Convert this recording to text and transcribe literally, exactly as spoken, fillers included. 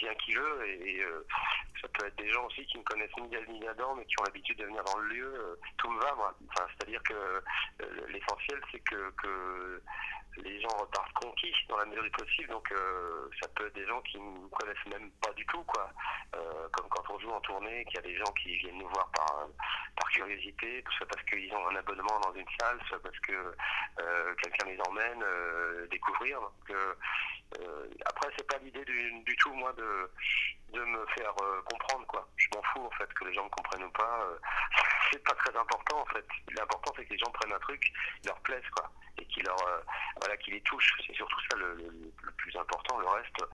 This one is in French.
vient qui veut, et, et euh, ça peut être des gens aussi qui ne connaissent ni d'El ni d'Adam, mais qui ont l'habitude de venir dans le lieu. Euh, tout me va, moi. Enfin, c'est-à-dire que euh, l'essentiel, c'est que, que les gens repartent conquis dans la mesure du possible, donc euh, ça peut être des gens qui ne connaissent même pas du tout, quoi. Euh, comme quand on joue en tournée, qu'il y a des gens qui viennent nous voir par, par curiosité, soit parce qu'ils ont un abonnement dans une salle, soit parce que euh, quelqu'un les emmène euh, découvrir. Donc, euh, euh, après, c'est pas l'idée du, du tout, moi, de, de me faire euh, comprendre, quoi. Je m'en fous, en fait, que les gens me comprennent ou pas. Euh, c'est pas très important, en fait. L'important, c'est que les gens prennent un truc, il leur plaise, quoi, et qui leur, euh, voilà, qui les touche. C'est surtout ça le, le, le plus important. Le reste,